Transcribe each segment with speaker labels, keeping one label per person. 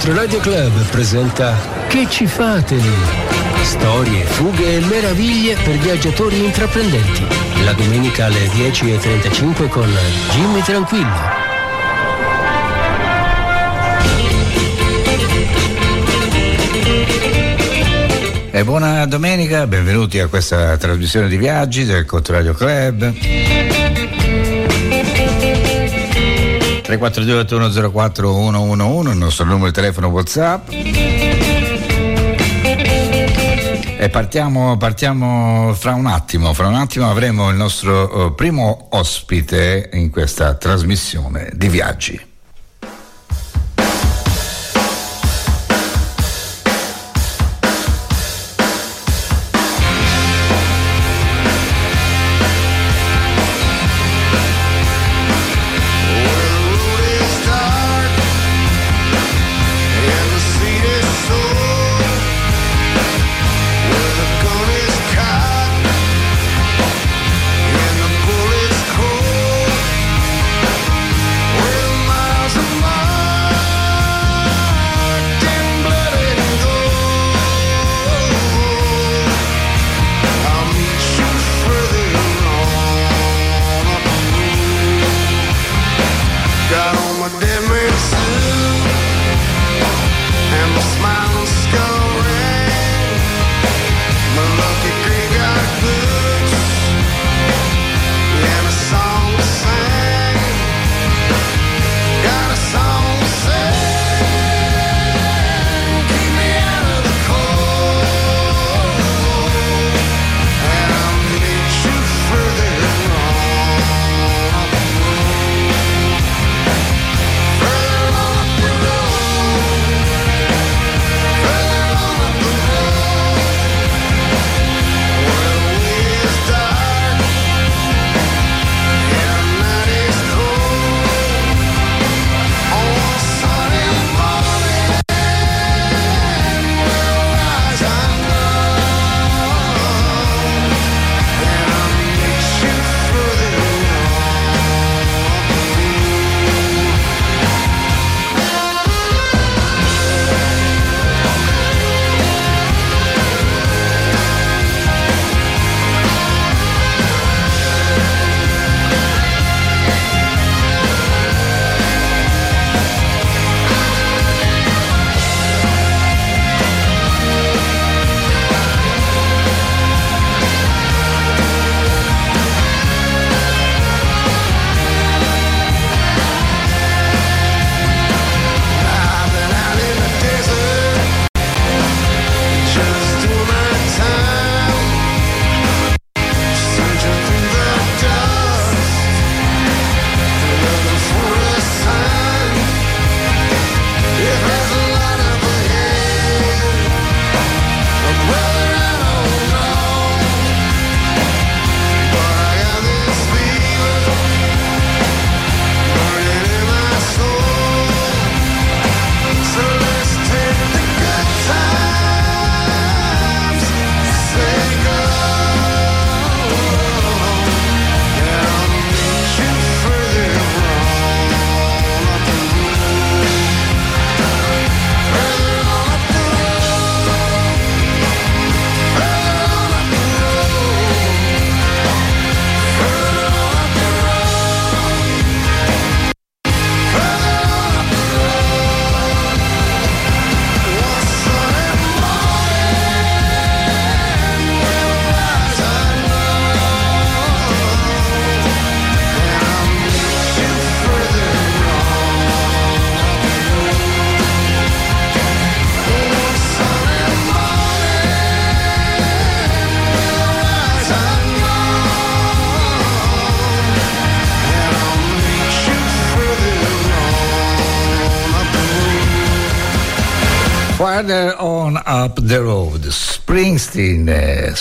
Speaker 1: Nostro Radio Club presenta Che ci fate lì? Storie, fughe e meraviglie per viaggiatori intraprendenti. La domenica alle 10:35 con Jimmy Tranquillo.
Speaker 2: E buona domenica, benvenuti a questa trasmissione di viaggi del Controradio Club. 342 8104 111, il nostro numero di telefono WhatsApp. E partiamo fra un attimo avremo il nostro primo ospite in questa trasmissione di viaggi. Farther on up the road, Springsteen,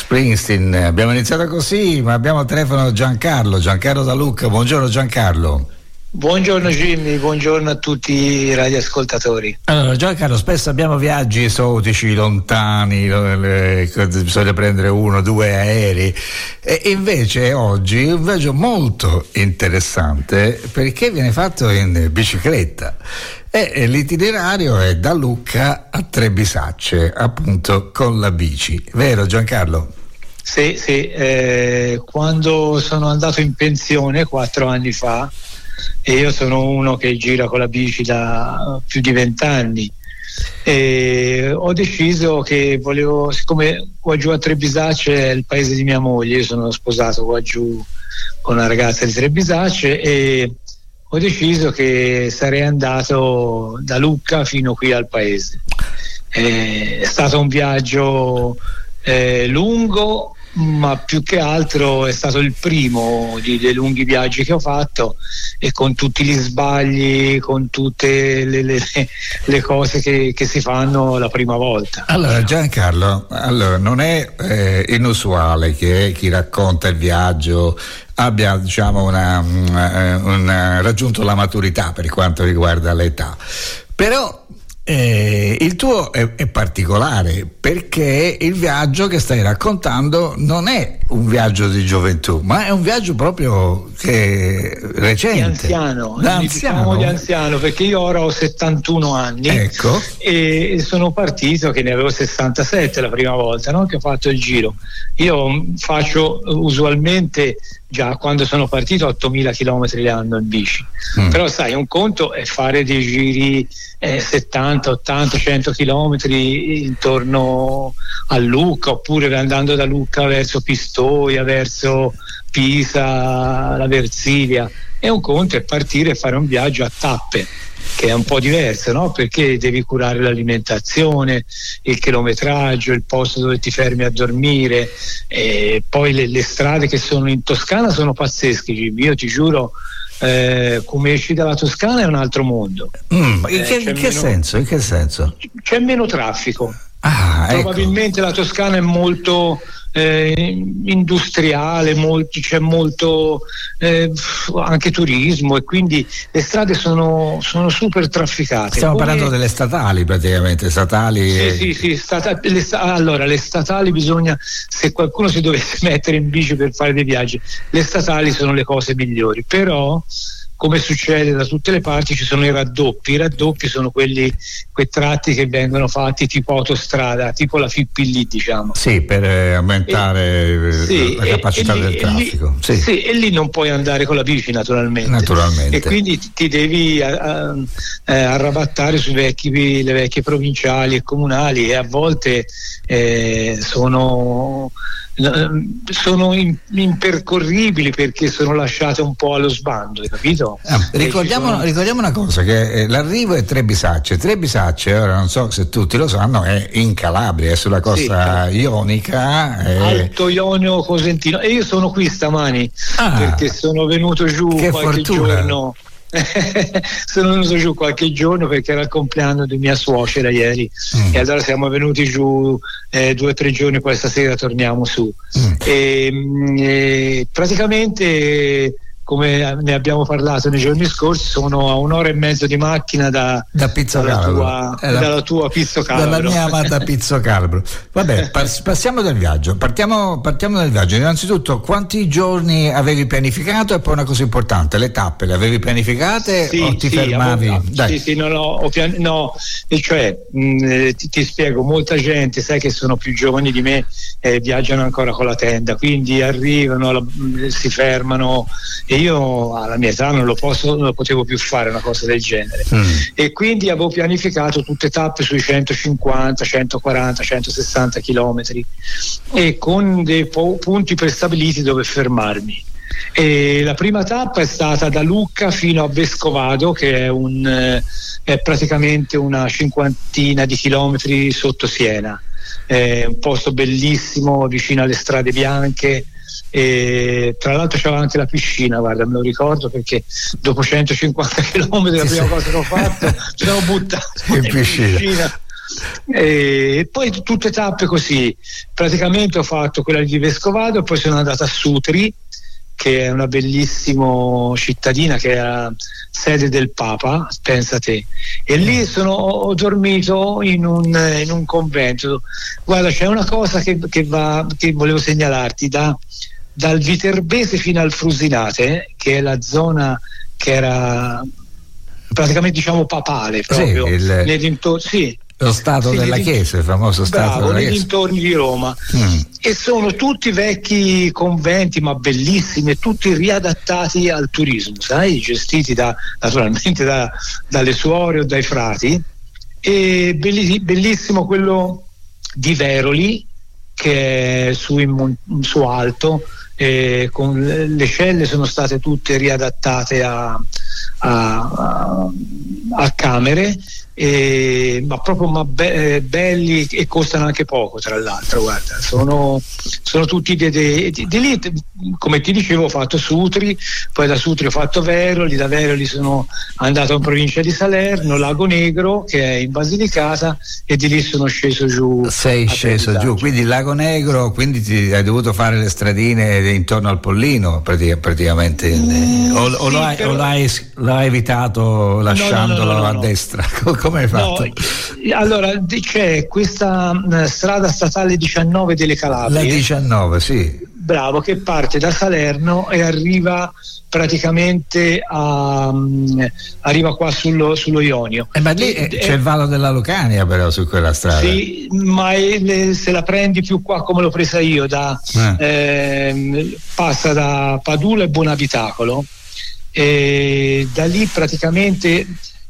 Speaker 2: abbiamo iniziato così, ma abbiamo al telefono Giancarlo da Lucca. Buongiorno Giancarlo.
Speaker 3: Buongiorno Jimmy, buongiorno a tutti i radioascoltatori.
Speaker 2: Allora Giancarlo, spesso abbiamo viaggi esotici, lontani, bisogna prendere 1 o 2 aerei, e invece oggi un viaggio molto interessante perché viene fatto in bicicletta. E l'itinerario è da Lucca a Trebisacce, appunto con la bici, vero Giancarlo?
Speaker 3: Sì, quando sono andato in pensione 4 anni fa, e io sono uno che gira con la bici da più di 20 anni, e ho deciso che volevo, siccome qua giù a Trebisacce è il paese di mia moglie, io sono sposato qua giù con una ragazza di Trebisacce, e ho deciso che sarei andato da Lucca fino qui al paese. È stato un viaggio lungo, ma più che altro è stato il primo dei lunghi viaggi che ho fatto, e con tutti gli sbagli, con tutte le cose che si fanno la prima volta.
Speaker 2: Allora Giancarlo, non è inusuale che chi racconta il viaggio abbia, diciamo, raggiunto la maturità per quanto riguarda l'età, però il tuo è particolare, perché il viaggio che stai raccontando non è un viaggio di gioventù, ma è un viaggio proprio che recente,
Speaker 3: di anziano, perché io ora ho 71 anni,
Speaker 2: ecco,
Speaker 3: e sono partito che ne avevo 67 la prima volta, no? Che ho fatto il giro. Io faccio usualmente, già quando sono partito, 8.000 chilometri l'anno in bici, però sai, un conto è fare dei giri 70, 80, 100 chilometri intorno a Lucca, oppure andando da Lucca verso Pistoia, verso Pisa, la Versilia, e un conto è partire e fare un viaggio a tappe, che è un po' diverso, no? Perché devi curare l'alimentazione, il chilometraggio, il posto dove ti fermi a dormire, e poi le strade che sono in Toscana sono pazzesche, io ti giuro. Come esci dalla Toscana è un altro mondo.
Speaker 2: In che senso?
Speaker 3: C'è meno traffico.
Speaker 2: Ecco.
Speaker 3: Probabilmente la Toscana è molto industriale, c'è molto anche turismo, e quindi le strade sono super trafficate.
Speaker 2: Stiamo parlando delle statali, praticamente statali.
Speaker 3: Sì, allora le statali, bisogna, se qualcuno si dovesse mettere in bici per fare dei viaggi, le statali sono le cose migliori, però come succede da tutte le parti ci sono i raddoppi sono quei tratti che vengono fatti tipo autostrada, tipo la FIPP, diciamo.
Speaker 2: Sì, per aumentare la capacità del traffico.
Speaker 3: Sì, e lì non puoi andare con la bici naturalmente. E quindi ti devi arrabattare sui le vecchie provinciali e comunali, e a volte sono impercorribili perché sono lasciate un po' allo sbando, hai capito?
Speaker 2: Ricordiamo una cosa, che l'arrivo è Trebisacce, ora non so se tutti lo sanno, è in Calabria, è sulla costa ionica,
Speaker 3: Alto Ionio Cosentino, e io sono qui stamani perché sono venuto giù qualche giorno. Sono venuto giù qualche giorno perché era il compleanno di mia suocera ieri, e allora siamo venuti giù 2 o 3 giorni, poi stasera torniamo su. E praticamente, come ne abbiamo parlato nei giorni scorsi, sono a 1 ora e mezzo di macchina da Pizzocalabro, dalla tua Pizzocalabro,
Speaker 2: dalla mia amata Pizzocalabro. Vabbè, passiamo dal viaggio, partiamo dal viaggio. Innanzitutto, quanti giorni avevi pianificato? E poi una cosa importante, le tappe le avevi pianificate o ti fermavi? E cioè ti spiego, molta gente, sai che sono più giovani di me, viaggiano ancora con la tenda, quindi arrivano, si fermano, e io alla mia età non lo potevo più fare una cosa del genere, e quindi avevo pianificato tutte tappe sui 150, 140, 160 chilometri, e con dei punti prestabiliti dove fermarmi. E la prima tappa è stata da Lucca fino a Vescovado, che è praticamente una 50 di chilometri sotto Siena, è un posto bellissimo vicino alle strade bianche, e tra l'altro c'era anche la piscina, guarda, me lo ricordo, perché dopo 150 km la prima cosa che ho fatto ci siamo buttati in piscina. E poi tutte tappe così, praticamente ho fatto quella di Vescovado, e poi sono andato a Sutri, che è una bellissima cittadina, che è la sede del Papa, pensa te, e lì ho dormito in un convento. Guarda, c'è una cosa che volevo segnalarti, dal Viterbese fino al Frusinate, che è la zona che era praticamente diciamo papale, proprio nei dintorni, sì.
Speaker 4: Lo stato della Chiesa, il famoso stato della Chiesa.
Speaker 2: Nei dintorni di Roma. E sono tutti vecchi conventi, ma bellissimi, e tutti riadattati al turismo, sai, gestiti naturalmente dalle suore o dai frati. E bellissimo quello di Veroli, che è su alto, con le celle sono state tutte riadattate a camere, ma proprio belli, e costano anche poco, tra l'altro. Guarda, sono tutti di lì, come ti dicevo, ho fatto Sutri, poi da Sutri ho fatto Veroli, da Veroli sono andato in provincia di Salerno, Lago Negro, che è in Basilicata, e di lì sono sceso giù.
Speaker 4: Sei sceso giù, quindi Lago Negro, quindi hai dovuto fare le stradine intorno al Pollino praticamente, o l'hai evitato lasciandolo a destra? Come hai fatto?
Speaker 2: No, allora c'è questa strada statale 19 delle Calabrie.
Speaker 4: La 19, sì.
Speaker 2: Bravo, che parte da Salerno e arriva praticamente arriva qua sullo Ionio.
Speaker 4: Ma lì c'è il Vallo della Lucania però su quella strada.
Speaker 2: Sì, ma se la prendi più qua come l'ho presa io, passa da Padula e Buonabitacolo, e da lì praticamente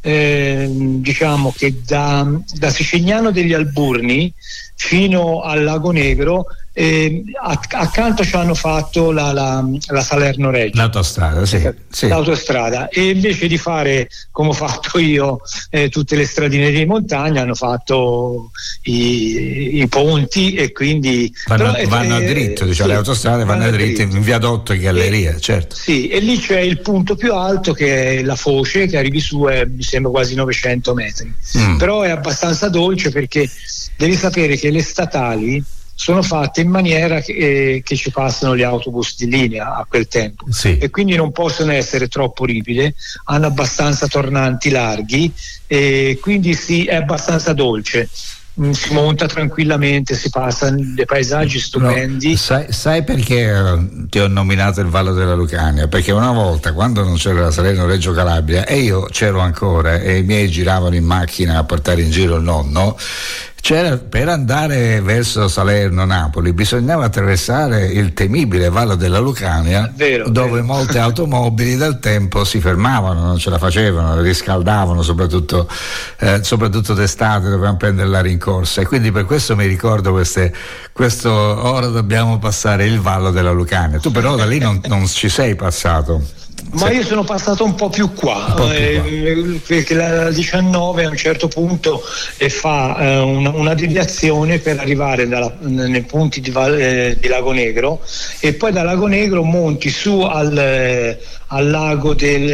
Speaker 2: diciamo che da Sicignano degli Alburni fino al Lago Negro, accanto ci hanno fatto la Salerno-Reggio,
Speaker 4: l'autostrada, sì.
Speaker 2: L'autostrada, e invece di fare come ho fatto io tutte le stradine di montagna, hanno fatto i ponti, e quindi
Speaker 4: vanno a dritto, diciamo, le autostrade vanno a dritto in viadotto e galleria, certo.
Speaker 2: Sì, e lì c'è il punto più alto, che è la Foce, che arrivi su, mi sembra quasi 900 metri, però è abbastanza dolce, perché devi sapere che le statali sono fatte in maniera che ci passano gli autobus di linea a quel tempo,
Speaker 4: sì.
Speaker 2: E quindi non possono essere troppo ripide, hanno abbastanza tornanti larghi, e quindi sì, è abbastanza dolce. Si monta tranquillamente, si passa dei paesaggi stupendi.
Speaker 4: No, sai perché ti ho nominato il Vallo della Lucania? Perché una volta, quando non c'era la Salerno-Reggio Calabria, e io c'ero ancora, e i miei giravano in macchina a portare in giro il nonno, per andare verso Salerno-Napoli bisognava attraversare il temibile Vallo della Lucania, dove molte automobili del tempo si fermavano, non ce la facevano, riscaldavano, soprattutto d'estate dovevano prendere la rincorsa, e quindi per questo mi ricordo questo ora dobbiamo passare il Vallo della Lucania. Tu però da lì non ci sei passato.
Speaker 2: Ma io sono passato un po' più qua, perché la 19 a un certo punto fa una deviazione per arrivare nei punti di Lago Negro, e poi da Lago Negro monti su al lago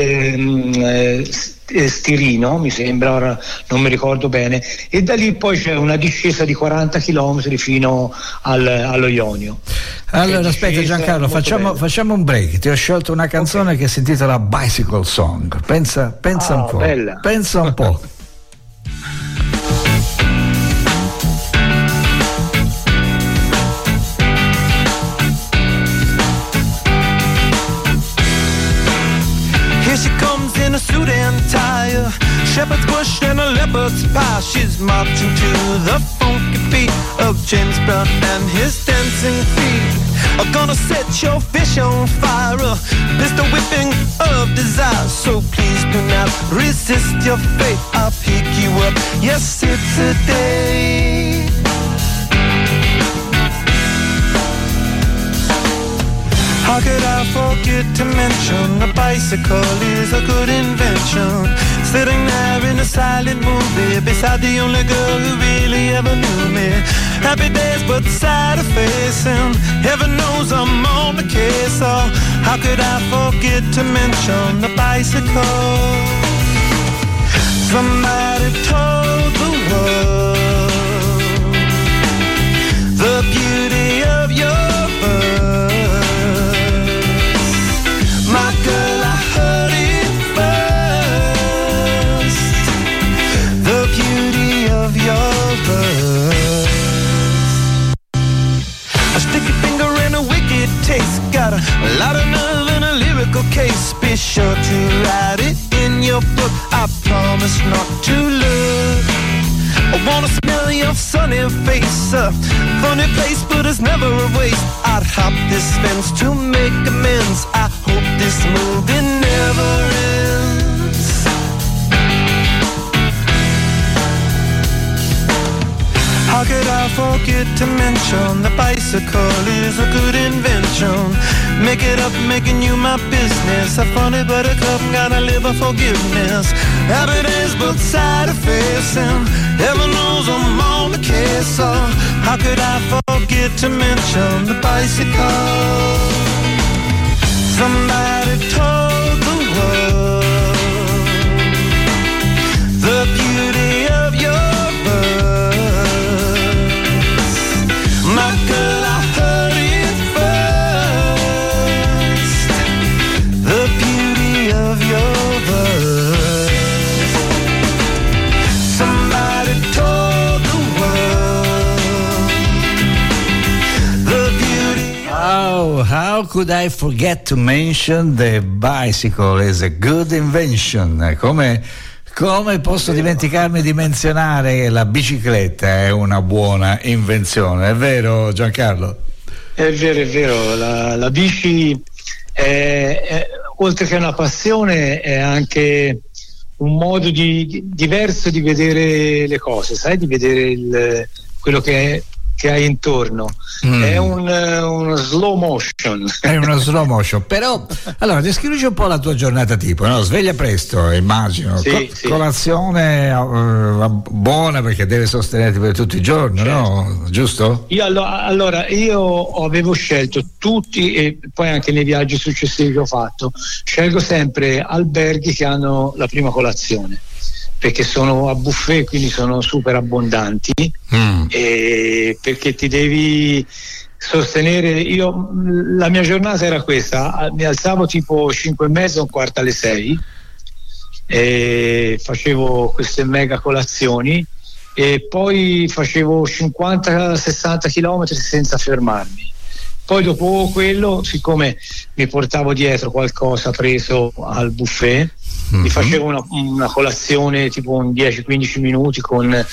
Speaker 2: del Stirino, mi sembra, ora non mi ricordo bene, e da lì poi c'è una discesa di 40 km fino allo Ionio.
Speaker 4: Allora aspetta Giancarlo, facciamo un break. Ti ho scelto una canzone che si intitola Bicycle Song. Pensa un po'.
Speaker 2: Bella.
Speaker 4: Pensa un po'.
Speaker 5: Here she comes in a suit and tie, shepherd's bush and a leopard's pie. She's marching to the funky beat of James Brown and his dancing feet. I'm gonna set your fish on fire, pistol whipping of desire. So please do not resist your fate. I'll pick you up, yes, it's a day. How could I forget to mention the bicycle is a good invention? Sitting there in a silent movie beside the only girl who really ever knew me. Happy days but sad of face, and heaven knows I'm on the case. Oh, how could I forget to mention the bicycle? Somebody told the world the beauty of your birth. My girl, I heard it first. The beauty of your birth. A sticky finger and a wicked taste. Got a lot of nerve and a lyrical case. Be sure to write it in your book. I It's a funny place, but it's never a waste. I'd hop this fence to make amends. I hope this movie never ends. How could I forget to mention the bicycle is a good invention? Make it up, making you my business. A funny buttercup, gotta live a forgiveness. Habit is both side of face, and heaven knows I'm on the case. So how could I forget to mention the bicycle? Somebody told the world the beauty of your birth. My girl, I heard it first. The beauty of your birth. Somebody told the world the beauty.
Speaker 4: Oh, how could I forget to mention the bicycle is a good invention? Come posso dimenticarmi di menzionare la bicicletta è una buona invenzione, è vero Giancarlo?
Speaker 2: È vero, la bici è, oltre che una passione, è anche un modo diverso di vedere le cose, sai, di vedere quello che hai intorno. È uno slow motion.
Speaker 4: È uno slow motion. Però allora descrivici un po' la tua giornata tipo, no? Sveglia presto, immagino,
Speaker 2: sì.
Speaker 4: Colazione buona, perché deve sostenerti per tutti i giorni, certo. No? Giusto?
Speaker 2: Io avevo scelto tutti, e poi anche nei viaggi successivi che ho fatto, scelgo sempre alberghi che hanno la prima colazione, perché sono a buffet, quindi sono super abbondanti, e perché ti devi sostenere. La mia giornata era questa: mi alzavo tipo 5:30, un quarto alle 6, e facevo queste mega colazioni, e poi facevo 50-60 chilometri senza fermarmi. Poi dopo quello, siccome mi portavo dietro qualcosa preso al buffet, mi facevo una colazione tipo un 10-15 minuti con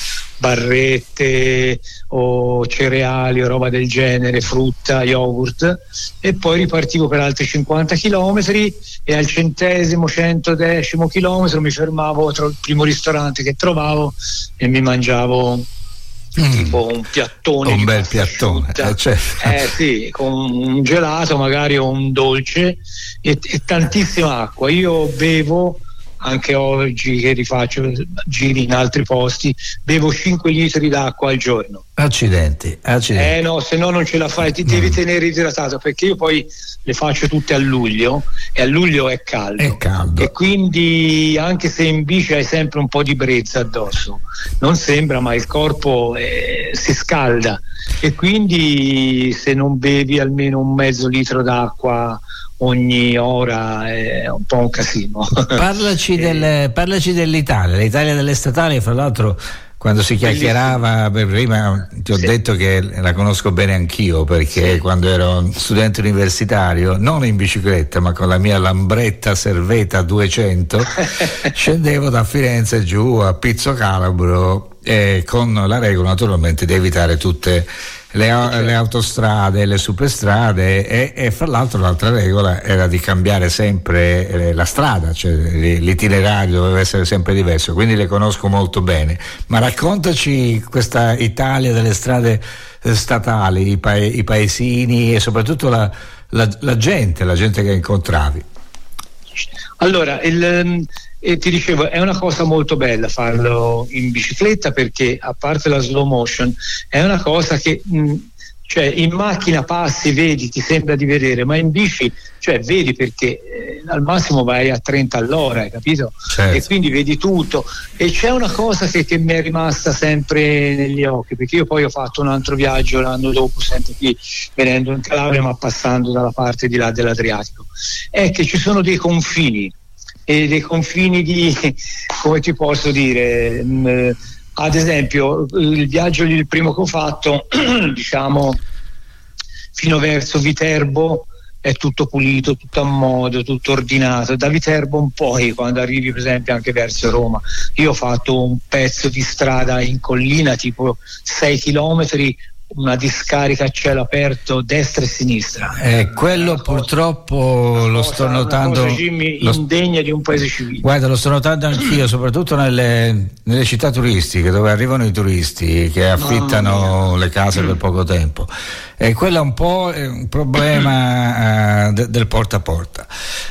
Speaker 2: barrette o cereali o roba del genere, frutta, yogurt, e poi ripartivo per altri 50 chilometri, e al 100°, 110° chilometro mi fermavo tra il primo ristorante che trovavo e mi mangiavo tipo un piattone,
Speaker 4: un bel piattone,
Speaker 2: sì, con un gelato magari o un dolce e tantissima acqua. Io bevo, anche oggi che rifaccio giri in altri posti, bevo 5 litri d'acqua al giorno.
Speaker 4: Accidenti.
Speaker 2: No, se no non ce la fai, ti devi tenere idratato, perché io poi le faccio tutte a luglio, e a luglio è caldo, e quindi anche se in bici hai sempre un po' di brezza addosso, non sembra, ma il corpo si scalda, e quindi se non bevi almeno un mezzo litro d'acqua ogni ora è un po' un casino.
Speaker 4: Parlaci dell'Italia, l'Italia delle statali, fra l'altro. Quando si chiacchierava prima ti ho detto che la conosco bene anch'io, perché quando ero studente universitario, non in bicicletta ma con la mia Lambretta Serveta 200, scendevo da Firenze giù a Pizzo Calabro, con la regola naturalmente di evitare tutte le autostrade, le superstrade, e fra l'altro l'altra regola era di cambiare sempre la strada, cioè l'itinerario doveva essere sempre diverso, quindi le conosco molto bene. Ma raccontaci questa Italia delle strade statali, i paesini e soprattutto la gente che incontravi.
Speaker 2: Allora, ti dicevo, è una cosa molto bella farlo in bicicletta, perché a parte la slow motion è una cosa che cioè in macchina passi, vedi, ti sembra di vedere, ma in bici vedi, perché al massimo vai a 30 all'ora, hai capito?
Speaker 4: Certo.
Speaker 2: E quindi vedi tutto. E c'è una cosa che mi è rimasta sempre negli occhi, perché io poi ho fatto un altro viaggio l'anno dopo, sempre qui venendo in Calabria ma passando dalla parte di là dell'Adriatico, è che ci sono dei confini, e dei confini di, come ti posso dire, ad esempio il viaggio, il primo che ho fatto, diciamo fino verso Viterbo, è tutto pulito, tutto a modo, tutto ordinato. Da Viterbo un po', quando arrivi per esempio anche verso Roma, io ho fatto un pezzo di strada in collina tipo 6 chilometri, una discarica a cielo aperto destra e sinistra.
Speaker 4: Quello purtroppo lo sto notando,
Speaker 2: Jimmy, indegna di un paese civile.
Speaker 4: Guarda, lo sto notando anch'io, soprattutto nelle città turistiche dove arrivano i turisti che affittano le case per poco tempo. E quello è un po' un problema del porta a porta.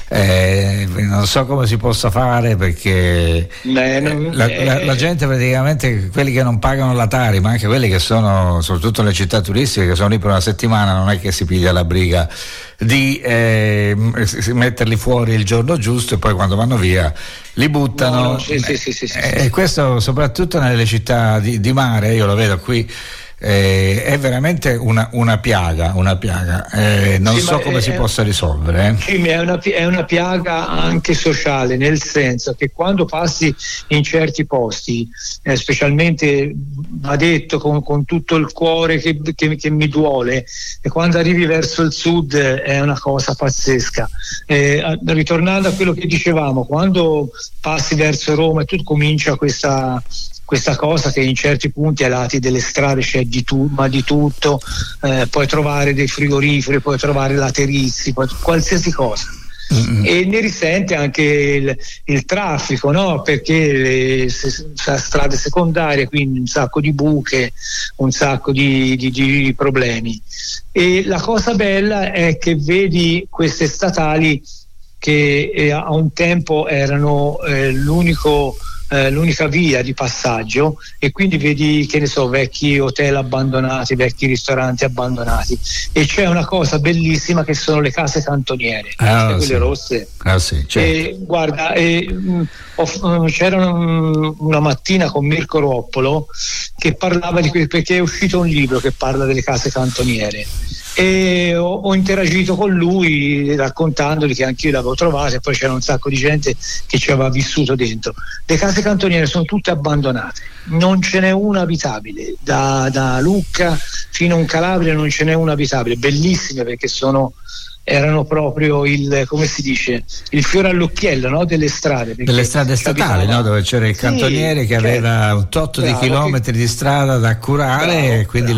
Speaker 4: Non so come si possa fare, perché la gente, praticamente quelli che non pagano la Tari, ma anche quelli che sono soprattutto nelle città turistiche, che sono lì per una settimana, non è che si piglia la briga di metterli fuori il giorno giusto e poi quando vanno via li buttano.
Speaker 2: Sì.
Speaker 4: E questo soprattutto nelle città di mare, io lo vedo qui. È veramente una piaga, non so come si possa risolvere.
Speaker 2: È una piaga anche sociale, nel senso che quando passi in certi posti, specialmente va detto con tutto il cuore che mi duole, e quando arrivi verso il sud è una cosa pazzesca. Ritornando a quello che dicevamo, quando passi verso Roma e tu comincia questa cosa che in certi punti ai lati delle strade c'è di tutto, puoi trovare dei frigoriferi, puoi trovare laterizi, qualsiasi cosa. E ne risente anche il traffico, no? Perché strade secondarie, quindi un sacco di buche, un sacco di problemi. E la cosa bella è che vedi queste statali che a un tempo erano l'unica via di passaggio, e quindi vedi, che ne so, vecchi hotel abbandonati, vecchi ristoranti abbandonati, e c'è una cosa bellissima che sono le case cantoniere, quelle rosse.
Speaker 4: Sì, certo.
Speaker 2: E guarda, c'era una mattina con Mirko Roppolo che parlava di perché è uscito un libro che parla delle case cantoniere, e ho interagito con lui raccontandogli che anch'io le avevo trovate, e poi c'era un sacco di gente che ci aveva vissuto dentro. Le case cantoniere sono tutte abbandonate, non ce n'è una abitabile, da Lucca fino a Calabria non ce n'è una abitabile, bellissime, perché erano proprio il fiore all'occhiello, no? Delle strade
Speaker 4: statali, no? Dove c'era il cantoniere che aveva un tot di chilometri di strada da curare, e quindi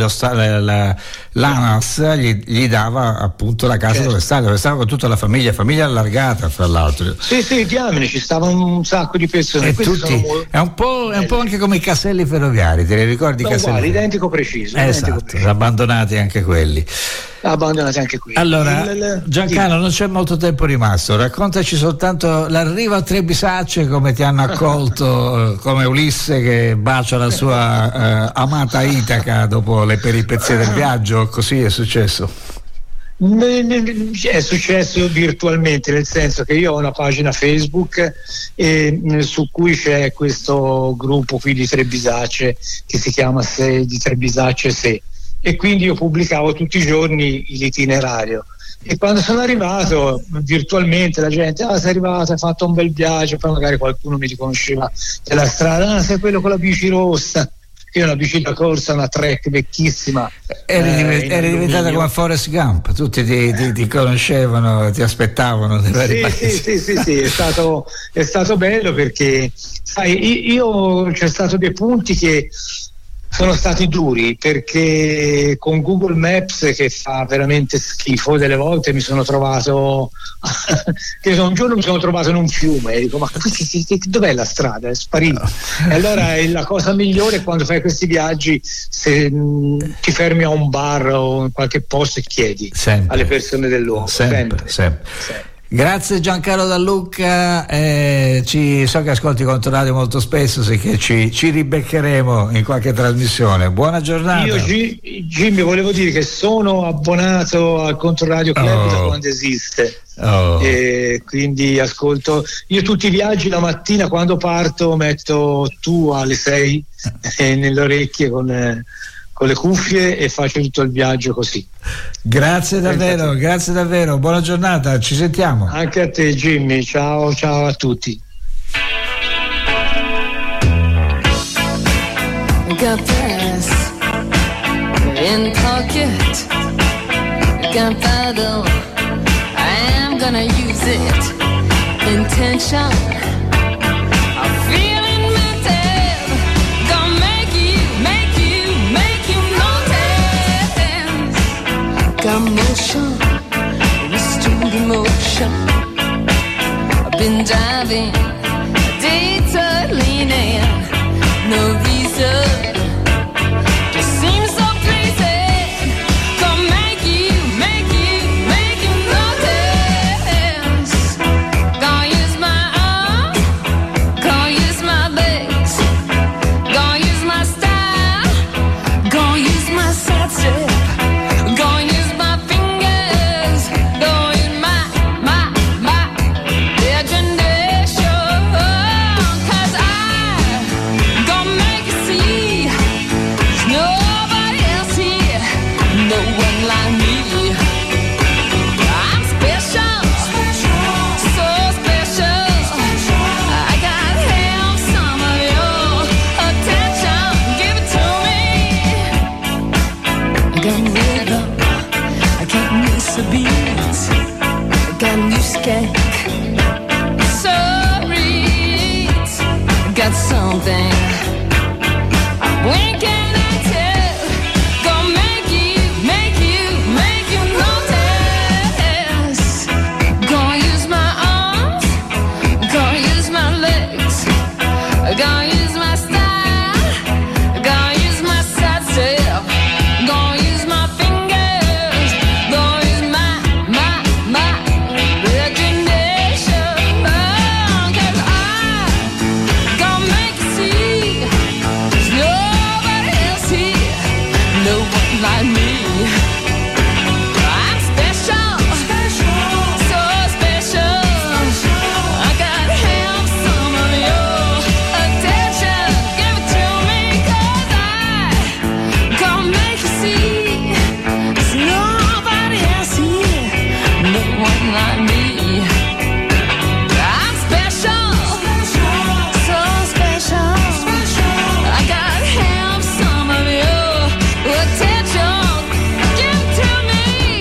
Speaker 4: l'ANAS gli dava appunto la casa, dove stava con tutta la famiglia allargata, fra l'altro.
Speaker 2: Sì, diamine, ci stavano un sacco di persone,
Speaker 4: e tutti, è un po' anche come i caselli ferroviari, te li ricordi?
Speaker 2: Uguali, identico preciso.
Speaker 4: Esatto, abbandonati anche quelli. Allora, Giancarlo, non c'è molto tempo rimasto, raccontaci soltanto l'arrivo a Trebisacce, come ti hanno accolto, come Ulisse che bacia la sua amata Itaca dopo le peripezie del viaggio. Così è successo?
Speaker 2: È successo virtualmente, nel senso che io ho una pagina Facebook su cui c'è questo gruppo qui di Trebisacce che si chiama di Trebisacce Se, e quindi io pubblicavo tutti i giorni l'itinerario, e quando sono arrivato virtualmente la gente: sei arrivato, hai fatto un bel viaggio, poi magari qualcuno mi riconosceva della strada: sei quello con la bici rossa. Io una bici da corsa, una Trek vecchissima.
Speaker 4: Eri diventata come Forrest Gump, tutti ti conoscevano, ti aspettavano.
Speaker 2: Sì, è stato bello, perché sai, c'è stato dei punti che sono stati duri, perché con Google Maps, che fa veramente schifo delle volte, mi sono trovato un giorno mi sono trovato in un fiume e dico: ma dov'è la strada? È sparita. E allora la cosa migliore è quando fai questi viaggi, se ti fermi a un bar o in qualche posto e chiedi alle persone del luogo. Sempre.
Speaker 4: Grazie Giancarlo da Lucca, so che ascolti Controradio molto spesso, sicché ci ribeccheremo in qualche trasmissione. Buona giornata.
Speaker 2: Io Jimmy volevo dire che sono abbonato al Controradio Club da quando esiste, e quindi ascolto io tutti i viaggi. La mattina quando parto metto Tu alle 6 nelle orecchie con le cuffie e faccio tutto il viaggio così.
Speaker 4: Grazie davvero, buona giornata, ci sentiamo.
Speaker 2: Anche a te Jimmy, ciao a tutti.
Speaker 6: Got press in pocket, gunpowder gonna use it. Intention of feeling mental, gonna make you notice. Got motion, restrained emotion. I've been driving, data leaning, no reason. Got something. When can I tell? Gonna make you notice. Gonna use my arms, gonna use my legs, gonna use my style, gonna use my side self, gonna use my fingers, gonna use my imagination. Cause I gonna make you see there's nobody else here, no one like me. I'm special, so special. I gotta have some of your attention. Give it to me, 'cause I gonna make you see there's nobody else here, no one like me. I'm special, so special. I gotta have some of your attention. Give it to me.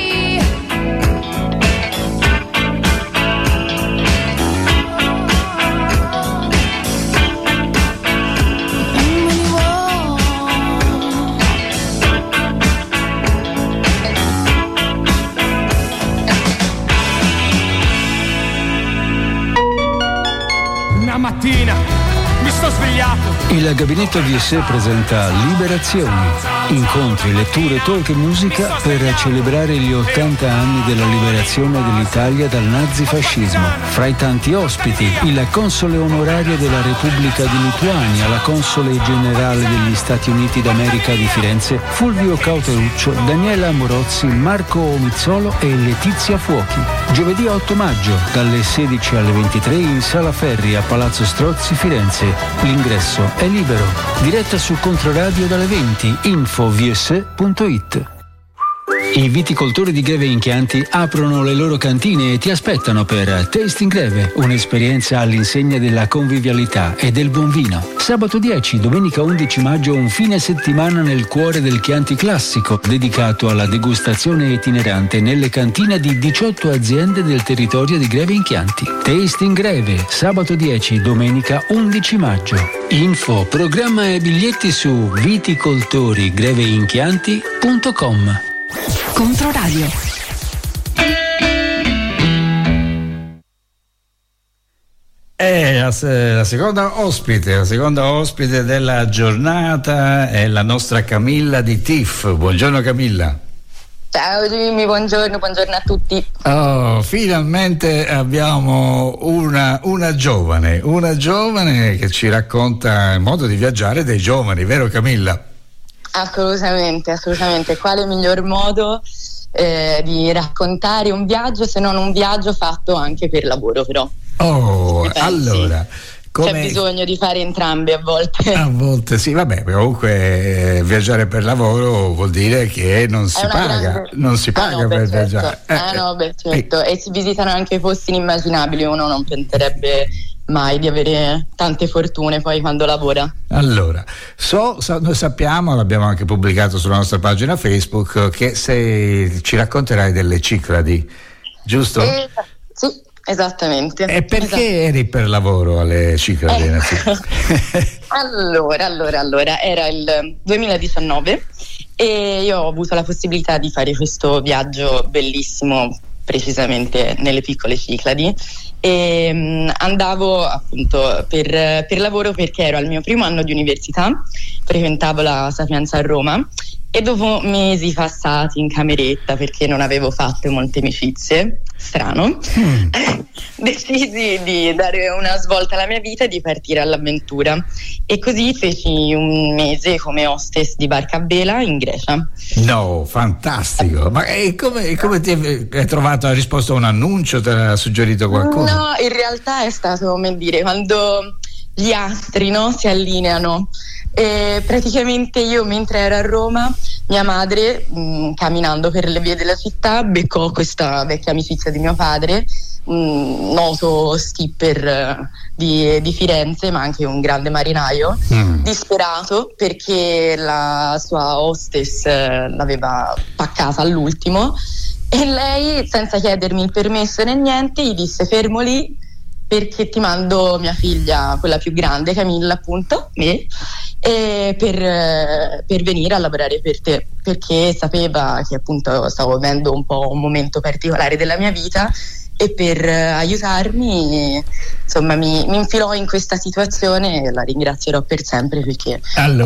Speaker 7: Una mattina mi sto svegliato.
Speaker 1: Il Gabinetto VSE presenta Liberazioni, incontri, letture, talk e musica per celebrare gli 80 anni della liberazione dell'Italia dal nazifascismo. Fra i tanti ospiti, il console onorario della Repubblica di Lituania, la console generale degli Stati Uniti d'America di Firenze, Fulvio Cauteruccio, Daniela Morozzi, Marco Omizzolo e Letizia Fuochi. Giovedì 8 maggio, dalle 16 alle 23 in Sala Ferri a Palazzo Strozzi, Firenze. L'ingresso è libero. Diretta su Controradio dalle 20. info.vse.it. I viticoltori di Greve in Chianti aprono le loro cantine e ti aspettano per Tasting Greve, un'esperienza all'insegna della convivialità e del buon vino. Sabato 10, domenica 11 maggio, un fine settimana nel cuore del Chianti classico, dedicato alla degustazione itinerante nelle cantine di 18 aziende del territorio di Greve in Chianti. Tasting Greve, sabato 10, domenica 11 maggio. Info, programma e biglietti su viticoltorigreveInchianti.com.
Speaker 8: Controradio.
Speaker 4: La seconda ospite della giornata è la nostra Camilla di TIFF. Buongiorno Camilla.
Speaker 9: Ciao Jimmy, buongiorno a tutti.
Speaker 4: Oh, finalmente abbiamo una giovane che ci racconta il modo di viaggiare dei giovani, vero Camilla?
Speaker 9: Assolutamente. Quale miglior modo di raccontare un viaggio se non un viaggio fatto anche per lavoro, però.
Speaker 4: Oh, allora
Speaker 9: c'è bisogno di fare entrambe a volte.
Speaker 4: A volte sì, vabbè, comunque viaggiare per lavoro vuol dire che non si paga per viaggiare.
Speaker 9: Certo. E si visitano anche posti inimmaginabili, uno non penserebbe mai di avere tante fortune poi quando lavora.
Speaker 4: Allora, noi sappiamo, l'abbiamo anche pubblicato sulla nostra pagina Facebook, che ci racconterai delle Cicladi, giusto?
Speaker 9: Sì, esattamente.
Speaker 4: E perché eri per lavoro alle Cicladi?
Speaker 9: Allora, era il 2019 e io ho avuto la possibilità di fare questo viaggio bellissimo, precisamente nelle piccole Cicladi, e andavo appunto per lavoro, perché ero al mio primo anno di università, frequentavo la Sapienza a Roma, e dopo mesi passati in cameretta, perché non avevo fatto molte amicizie, strano, decisi di dare una svolta alla mia vita e di partire all'avventura, e così feci un mese come hostess di barca a vela in Grecia.
Speaker 4: No, fantastico! Ma come ti hai trovato? Hai risposto a un annuncio? Te l'ha suggerito qualcuno?
Speaker 9: No, in realtà è stato, come dire, quando gli astri, no, si allineano. E praticamente io, mentre ero a Roma, mia madre, camminando per le vie della città, beccò questa vecchia amicizia di mio padre, noto skipper di Firenze, ma anche un grande marinaio, disperato perché la sua hostess l'aveva paccata all'ultimo, e lei, senza chiedermi il permesso né niente, gli disse: fermo lì, perché ti mando mia figlia, quella più grande, Camilla appunto, me, per venire a lavorare per te, perché sapeva che appunto stavo vivendo un po' un momento particolare della mia vita, e per aiutarmi, insomma, mi infilò in questa situazione, e la ringrazierò per sempre, perché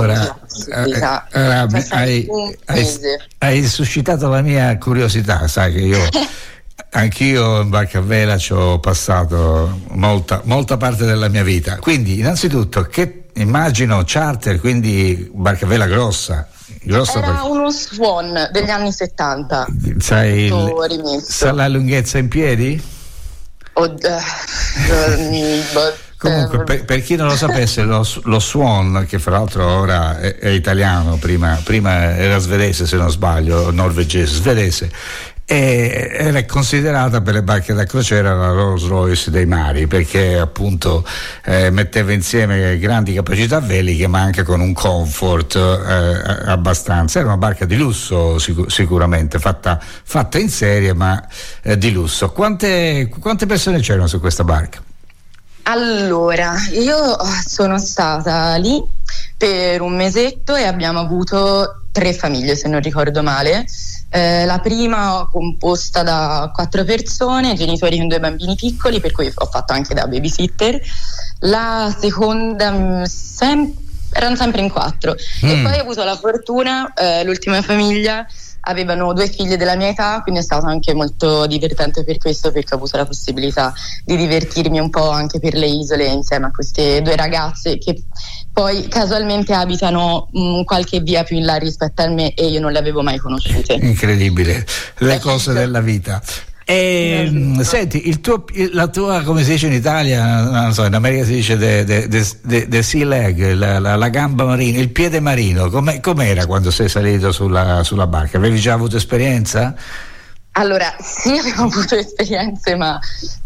Speaker 4: hai suscitato la mia curiosità. Sai che io anch'io in barca a vela ci ho passato molta parte della mia vita, quindi innanzitutto, che immagino charter, quindi barca a vela grossa.
Speaker 9: Era uno Swan degli anni 70.
Speaker 4: Sai la lunghezza in piedi? Comunque, per chi non lo sapesse, lo Swan, che fra l'altro ora è italiano, prima era svedese, se non sbaglio, norvegese, svedese, era considerata per le barche da crociera la Rolls Royce dei mari, perché appunto metteva insieme grandi capacità veliche, ma anche con un comfort abbastanza. Era una barca di lusso, sicuramente fatta in serie, ma di lusso. Quante persone c'erano su questa barca?
Speaker 9: Allora, io sono stata lì per un mesetto e abbiamo avuto 3 famiglie, se non ricordo male. La prima composta da 4 persone, genitori con 2 bambini piccoli, per cui ho fatto anche da babysitter. La seconda erano sempre in 4 e poi ho avuto la fortuna, l'ultima famiglia avevano 2 figlie della mia età, quindi è stato anche molto divertente per questo, perché ho avuto la possibilità di divertirmi un po' anche per le isole insieme a queste 2 ragazze che poi casualmente abitano qualche via più in là rispetto a me, e io non le avevo mai conosciute.
Speaker 4: Incredibile, le cose della vita. Senti, la tua, come si dice in Italia, non so, in America si dice the sea leg, la gamba marina, il piede marino. Com'era quando sei salito sulla barca? Avevi già avuto esperienza?
Speaker 9: Allora, sì, avevo avuto esperienze, ma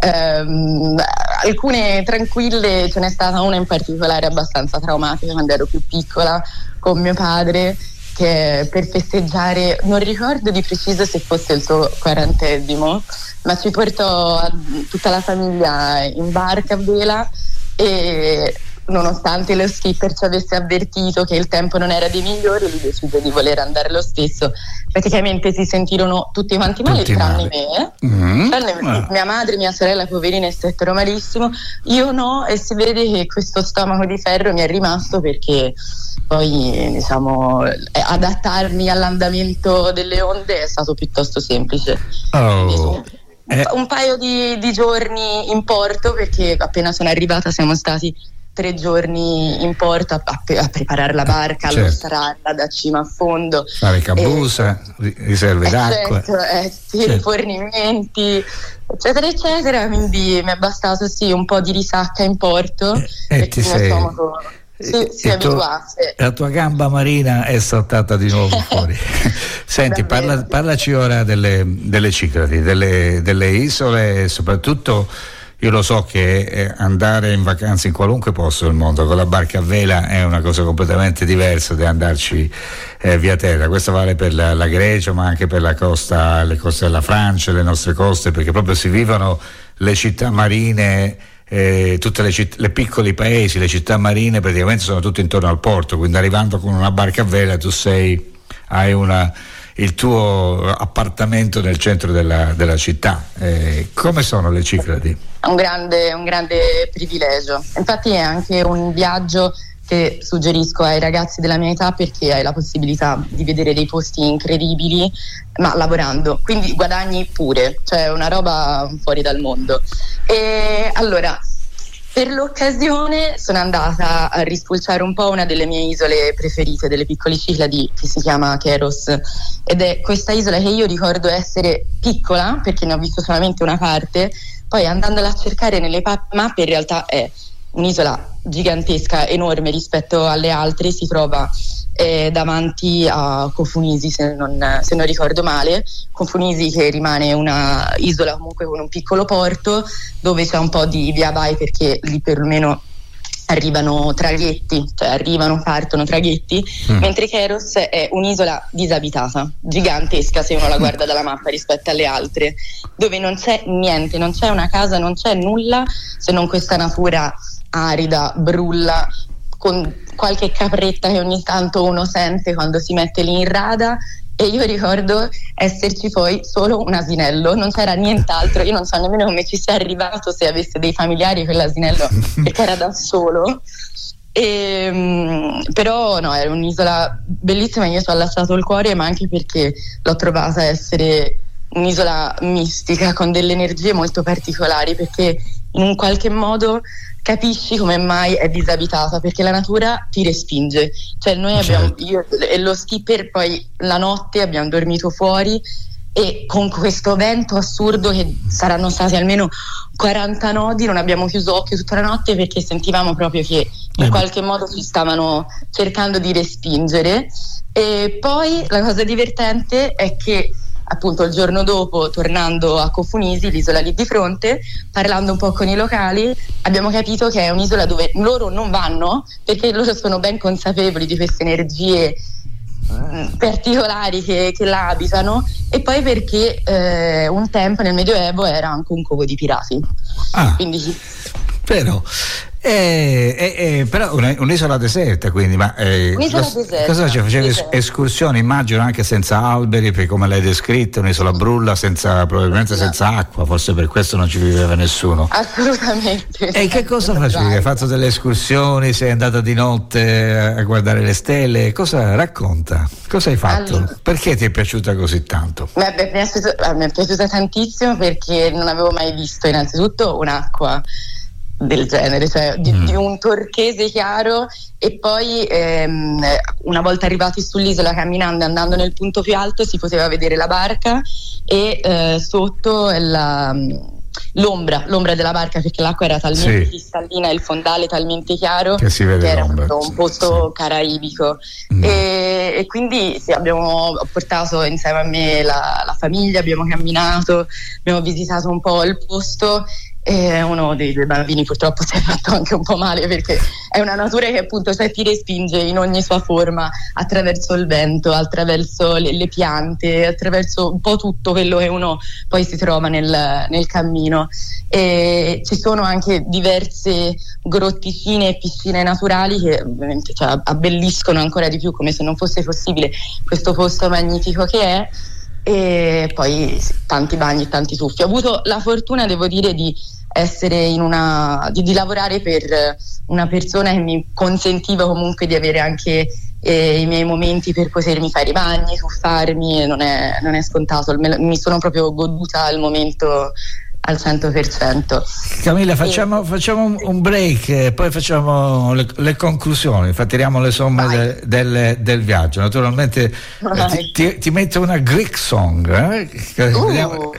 Speaker 9: alcune tranquille. Ce n'è stata una in particolare abbastanza traumatica quando ero più piccola, con mio padre, che per festeggiare, non ricordo di preciso se fosse il suo 40°, ma ci portò tutta la famiglia in barca a vela, e nonostante lo skipper ci avesse avvertito che il tempo non era dei migliori, lui decise di voler andare lo stesso. Praticamente si sentirono tutti quanti male, tranne me. Mia madre, mia sorella, poverine, stettero malissimo, io no, e si vede che questo stomaco di ferro mi è rimasto, perché poi, diciamo, adattarmi all'andamento delle onde è stato piuttosto semplice. Un paio di giorni in porto, perché appena sono arrivata siamo stati 3 giorni in porto a preparare la barca,
Speaker 4: certo,
Speaker 9: allostrarla da cima a fondo,
Speaker 4: fare cabusa, riserve d'acqua,
Speaker 9: certo. Rifornimenti, eccetera eccetera, quindi mi è bastato un po' di risacca in porto
Speaker 4: e ti sei
Speaker 9: stomaco si abituasse.
Speaker 4: La tua gamba marina è saltata di nuovo fuori. Senti, parlaci ora delle Cicladi, delle isole, e soprattutto io lo so che andare in vacanza in qualunque posto del mondo con la barca a vela è una cosa completamente diversa da andarci via terra. Questo vale per la Grecia, ma anche per le coste della Francia, le nostre coste, perché proprio si vivono le città marine, tutte le piccoli paesi, le città marine praticamente sono tutte intorno al porto, quindi arrivando con una barca a vela tu hai il tuo appartamento nel centro della città. Come sono le Cicladi?
Speaker 9: Un grande privilegio. Infatti è anche un viaggio che suggerisco ai ragazzi della mia età, perché hai la possibilità di vedere dei posti incredibili ma lavorando, quindi guadagni pure, cioè una roba fuori dal mondo. E allora, per l'occasione sono andata a rispulciare un po' una delle mie isole preferite delle piccole Cicladi, che si chiama Cheros, ed è questa isola che io ricordo essere piccola perché ne ho visto solamente una parte, poi andandola a cercare nelle mappe in realtà è un'isola gigantesca, enorme rispetto alle altre, si trova davanti a Cofunisi, se non ricordo male. Cofunisi che rimane una isola comunque con un piccolo porto dove c'è un po' di via vai, perché lì perlomeno arrivano traghetti, cioè partono traghetti, mentre Cheros è un'isola disabitata, gigantesca se uno la guarda dalla mappa rispetto alle altre, dove non c'è niente, non c'è una casa, non c'è nulla se non questa natura arida, brulla, con qualche capretta che ogni tanto uno sente quando si mette lì in rada. E io ricordo esserci poi solo un asinello, non c'era nient'altro, io non so nemmeno come ci sia arrivato, se avesse dei familiari quell'asinello, perché era da solo. Però no, era un'isola bellissima, io ci ho lasciato il cuore, ma anche perché l'ho trovata essere un'isola mistica, con delle energie molto particolari, perché in un qualche modo capisci come mai è disabitata, perché la natura ti respinge. Cioè noi abbiamo, io e lo skipper, poi la notte abbiamo dormito fuori e con questo vento assurdo, che saranno stati almeno 40 nodi, non abbiamo chiuso occhio tutta la notte perché sentivamo proprio che in qualche modo ci stavano cercando di respingere. E poi la cosa divertente è che appunto il giorno dopo, tornando a Cofunisi, l'isola lì di fronte, parlando un po' con i locali, abbiamo capito che è un'isola dove loro non vanno, perché loro sono ben consapevoli di queste energie particolari che la abitano, e poi perché un tempo nel Medioevo era anche un covo di pirati. Quindi
Speaker 4: però un'isola deserta, quindi, ma
Speaker 9: un'isola deserta,
Speaker 4: cosa ci facevi? Escursioni, immagino, anche senza alberi, perché come l'hai descritto, un'isola brulla, probabilmente senza acqua, forse per questo non ci viveva nessuno.
Speaker 9: Assolutamente.
Speaker 4: E che cosa facevi? Hai fatto delle escursioni, sei andata di notte a guardare le stelle, racconta, cosa hai fatto? Allora, perché ti è piaciuta così tanto?
Speaker 9: Mi è piaciuta tantissimo perché non avevo mai visto innanzitutto un'acqua del genere, cioè di un turchese chiaro, e poi una volta arrivati sull'isola, camminando e andando nel punto più alto, si poteva vedere la barca e sotto l'ombra della barca, perché l'acqua era talmente cristallina e il fondale talmente chiaro
Speaker 4: che si vede, che
Speaker 9: era un posto caraibico. E quindi abbiamo portato insieme a me la famiglia, abbiamo camminato, abbiamo visitato un po' il posto. E uno dei due bambini purtroppo si è fatto anche un po' male, perché è una natura che appunto ti respinge in ogni sua forma, attraverso il vento, attraverso le piante, attraverso un po' tutto quello che uno poi si trova nel cammino. E ci sono anche diverse grotticine e piscine naturali che ovviamente abbelliscono ancora di più, come se non fosse possibile, questo posto magnifico che è. E poi tanti bagni e tanti tuffi. Ho avuto la fortuna, devo dire, di essere di lavorare per una persona che mi consentiva comunque di avere anche i miei momenti per potermi fare i bagni, tuffarmi, e non è scontato. Mi sono proprio goduta il momento al 100%.
Speaker 4: Camilla, facciamo un break e poi facciamo le conclusioni, tiriamo le somme del viaggio. Naturalmente ti metto una Greek song, vediamo.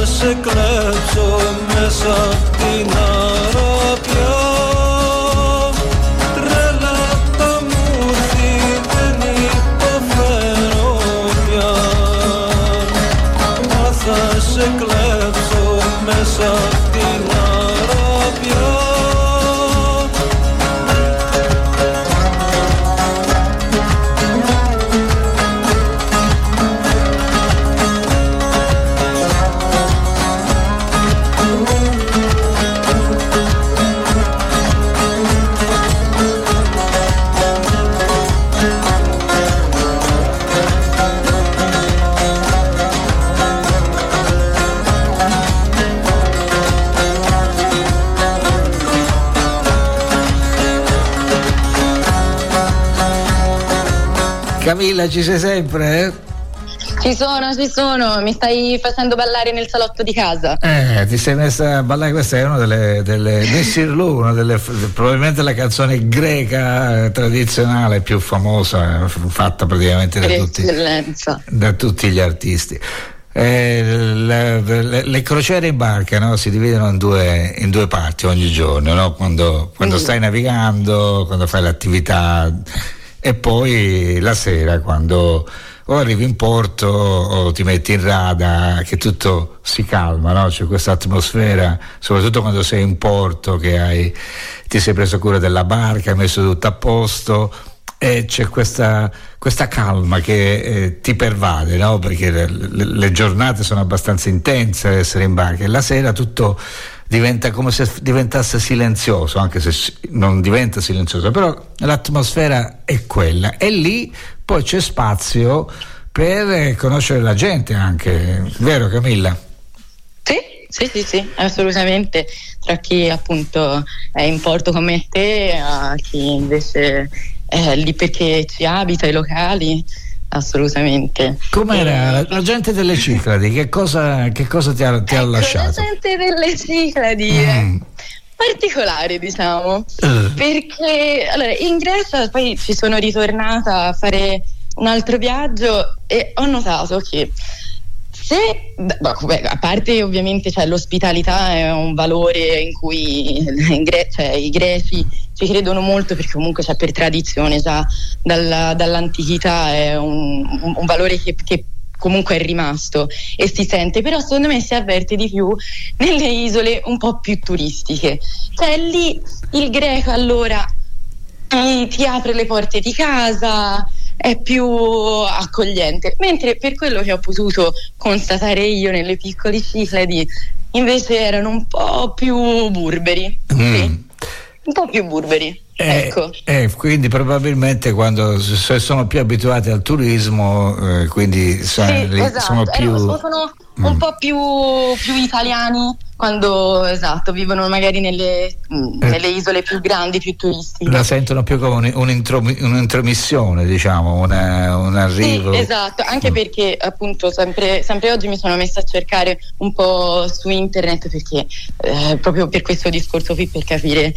Speaker 5: se klepso me sa dinara Relata musi veni po fenomia Masa se klepso me sa dinara
Speaker 4: Camilla, ci sei sempre?
Speaker 9: Ci sono, mi stai facendo ballare nel salotto di casa.
Speaker 4: Ti sei messa a ballare, questa è una delle Missir Lou, probabilmente la canzone greca tradizionale più famosa, fatta praticamente da tutti gli artisti. Le crociere in barca, no? Si dividono in due parti ogni giorno, no? Quando stai navigando, quando fai l'attività, e poi la sera quando o arrivi in porto o ti metti in rada, che tutto si calma, no? C'è questa atmosfera, soprattutto quando sei in porto, che ti sei preso cura della barca, hai messo tutto a posto, e c'è questa calma che ti pervade, no? Perché le giornate sono abbastanza intense ad essere in barca, e la sera tutto diventa come se diventasse silenzioso, anche se non diventa silenzioso, però l'atmosfera è quella, e lì poi c'è spazio per conoscere la gente anche, vero Camilla?
Speaker 9: Sì, assolutamente, tra chi appunto è in porto come te, a chi invece è lì perché ci abita, i locali. Assolutamente.
Speaker 4: Com'era la gente delle Cicladi? Che cosa ti ha lasciato?
Speaker 9: La gente delle Cicladi particolare, diciamo, perché allora in Grecia poi ci sono ritornata a fare un altro viaggio e ho notato che a parte ovviamente l'ospitalità è un valore in cui i greci ci credono molto, perché comunque per tradizione già dall'antichità è un valore che comunque è rimasto e si sente, però secondo me si avverte di più nelle isole un po' più turistiche, lì il greco allora ti apre le porte di casa, è più accogliente, mentre per quello che ho potuto constatare io nelle piccole Cicladi invece erano un po' più burberi, sì. Un po' più burberi, ecco.
Speaker 4: Quindi probabilmente quando sono più abituati al turismo, quindi
Speaker 9: esatto.
Speaker 4: sono più
Speaker 9: sono un po' più italiani quando vivono magari nelle isole più grandi, più turistiche.
Speaker 4: La sentono più come un'intromissione, diciamo, un arrivo.
Speaker 9: Sì, esatto, anche perché appunto sempre oggi mi sono messa a cercare un po' su internet, perché proprio per questo discorso qui, per capire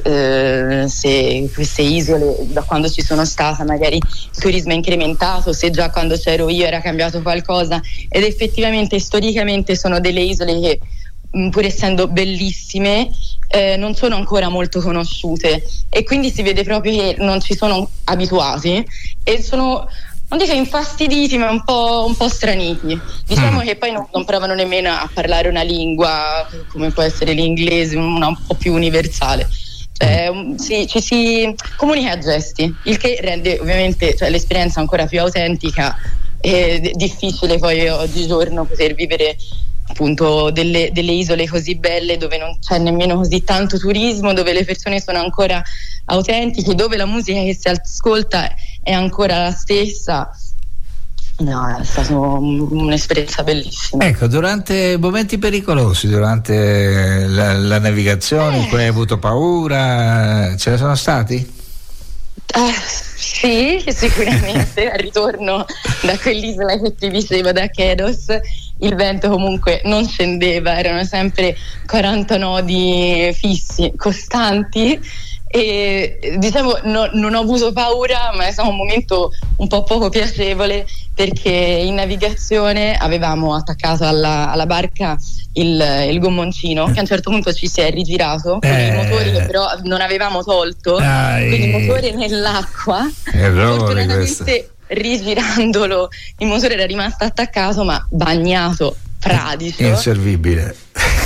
Speaker 9: se queste isole, da quando ci sono stata, magari il turismo è incrementato, se già quando c'ero io era cambiato qualcosa, ed effettivamente storicamente sono delle isole che, pur essendo bellissime, non sono ancora molto conosciute, e quindi si vede proprio che non ci sono abituati e sono, non dico infastiditi, ma un po' straniti, diciamo, che poi non provano nemmeno a parlare una lingua come può essere l'inglese, una un po' più universale. Ci si comunica a gesti, il che rende ovviamente l'esperienza ancora più autentica. È difficile poi oggigiorno poter vivere appunto delle isole così belle, dove non c'è nemmeno così tanto turismo, dove le persone sono ancora autentiche, dove la musica che si ascolta è ancora la stessa. No, è stata un'esperienza bellissima.
Speaker 4: Ecco, durante momenti pericolosi, durante la navigazione, in cui hai avuto paura, ce ne sono stati?
Speaker 9: Sì, sicuramente. Al ritorno da quell'isola che ti dicevo, da Kedos, il vento comunque non scendeva, erano sempre 40 nodi fissi, costanti, e diciamo non ho avuto paura, ma è stato un momento un po' poco piacevole, perché in navigazione avevamo attaccato alla barca il gommoncino che a un certo punto ci si è rigirato con il motore che però non avevamo tolto, quindi il motore nell'acqua. Fortunatamente rigirandolo il motore era rimasto attaccato ma bagnato, fradicio, inservibile,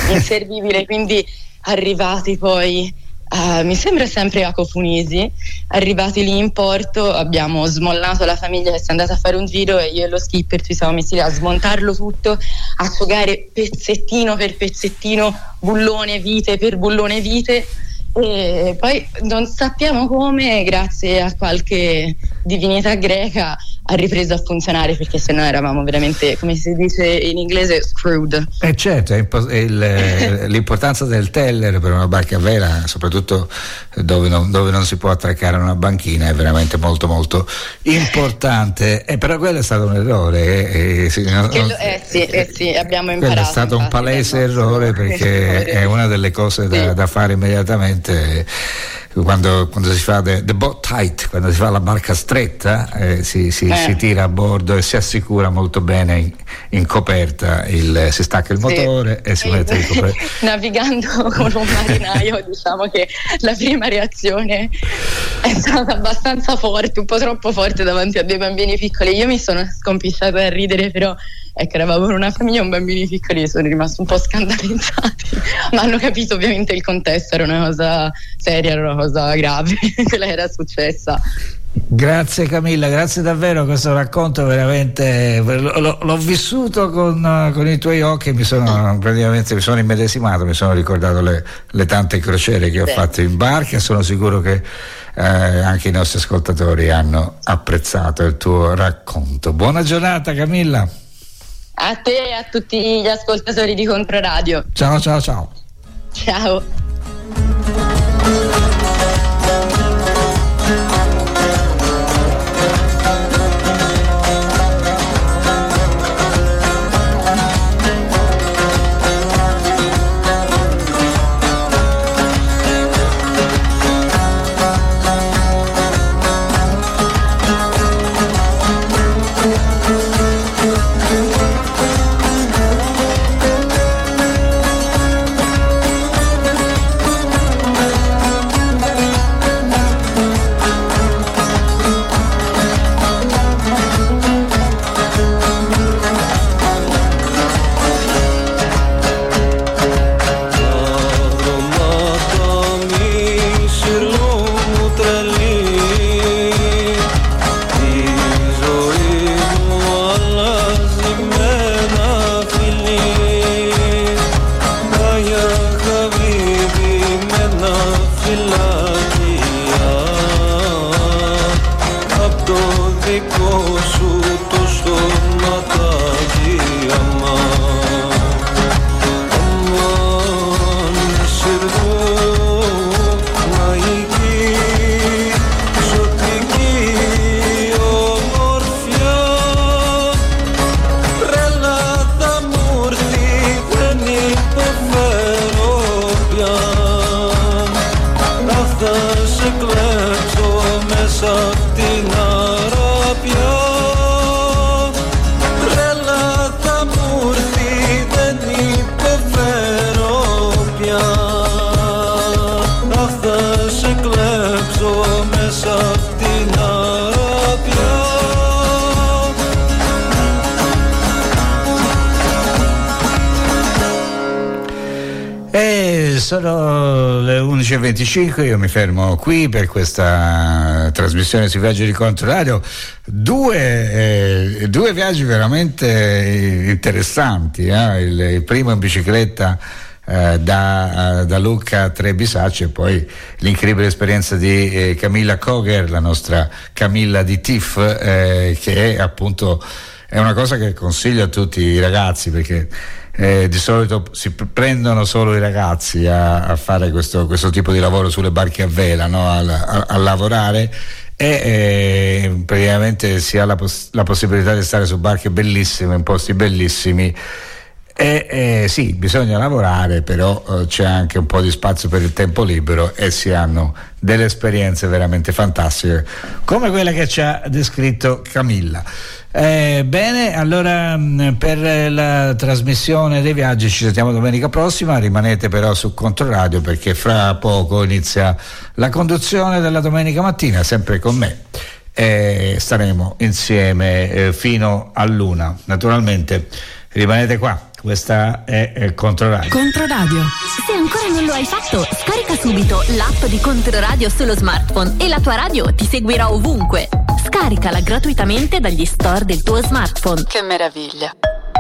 Speaker 9: quindi arrivati poi mi sembra sempre a Cofunisi, arrivati lì in porto abbiamo smollato la famiglia che si è andata a fare un giro e io e lo skipper ci siamo messi lì a smontarlo tutto, a giocare pezzettino per pezzettino, bullone vite per bullone vite, e poi non sappiamo come, grazie a qualche divinità greca, ha ripreso a funzionare, perché sennò eravamo veramente, come si dice in inglese, screwed.
Speaker 4: Certo, l'importanza del teller per una barca a vela, soprattutto dove non si può attraccare a una banchina, è veramente molto molto importante, però quello è stato un errore. Sì,
Speaker 9: abbiamo imparato.
Speaker 4: Quello è stato un palese errore, perché è una delle cose da fare immediatamente. Quando si fa the boat tight, quando si fa la barca stretta, si tira a bordo e si assicura molto bene in coperta, si stacca il motore e si mette in coperta.
Speaker 9: Navigando con un marinaio, diciamo che la prima reazione è stata abbastanza forte, un po' troppo forte davanti a dei bambini piccoli. Io mi sono scompisciata a ridere, però ecco, eravamo con una famiglia con bambini piccoli e sono rimasti un po' scandalizzati, ma hanno capito ovviamente il contesto, era una cosa seria, era una cosa grave, quella era successa.
Speaker 4: Grazie Camilla, grazie davvero, questo racconto veramente l'ho vissuto con i tuoi occhi, mi sono immedesimato, mi sono ricordato le tante crociere che ho fatto in barca, sono sicuro che anche i nostri ascoltatori hanno apprezzato il tuo racconto. Buona giornata Camilla.
Speaker 9: A te e a tutti gli ascoltatori di Controradio.
Speaker 4: Ciao.
Speaker 9: Ciao.
Speaker 4: Sono le 11.25, io mi fermo qui per questa trasmissione sui viaggi di Controradio. Due viaggi veramente interessanti, il primo in bicicletta da Lucca a Trebisacce, e poi l'incredibile esperienza di Camilla Koger, la nostra Camilla di TIF, che è appunto una cosa che consiglio a tutti i ragazzi, perché di solito si prendono solo i ragazzi a fare questo tipo di lavoro sulle barche a vela, no? a lavorare, e praticamente si ha la possibilità di stare su barche bellissime, in posti bellissimi, e sì, bisogna lavorare, però c'è anche un po' di spazio per il tempo libero e si hanno delle esperienze veramente fantastiche come quella che ci ha descritto Camilla. Bene, allora per la trasmissione dei viaggi ci sentiamo domenica prossima, rimanete però su Controradio perché fra poco inizia la conduzione della domenica mattina, sempre con me. Staremo insieme fino all'1. Naturalmente rimanete qua. Questa è Controradio.
Speaker 8: Controradio. Se ancora non lo hai fatto, scarica subito l'app di Controradio sullo smartphone e la tua radio ti seguirà ovunque. Scaricala gratuitamente dagli store del tuo smartphone.
Speaker 10: Che meraviglia.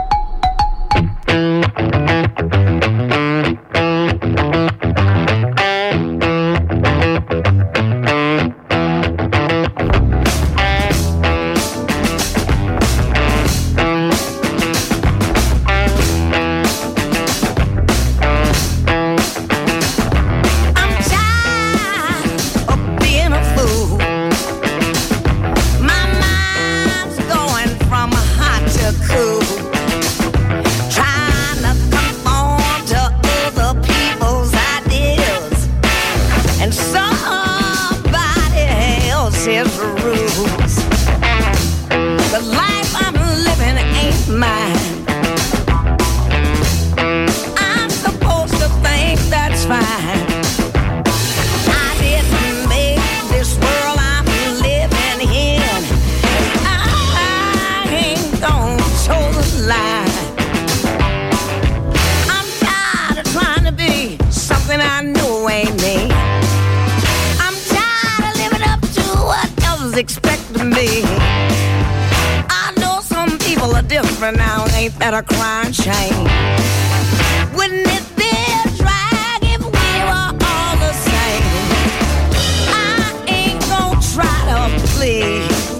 Speaker 11: Now ain't that a crying shame? Wouldn't it be a drag if we were all the same? I ain't gonna try to please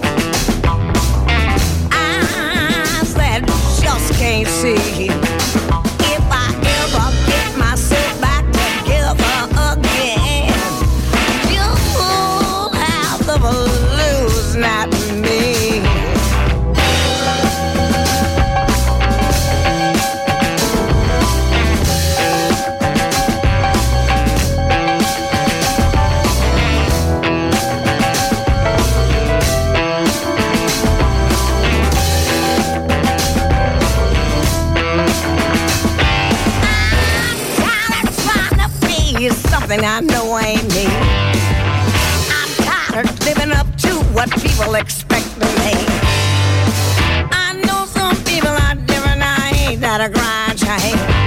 Speaker 11: eyes that just can't see. If I ever get myself back together again, you'll have the blues, not me. Something I know ain't me. I'm tired of living up to what people expect of me. I know some people are different, I ain't that a grind chain.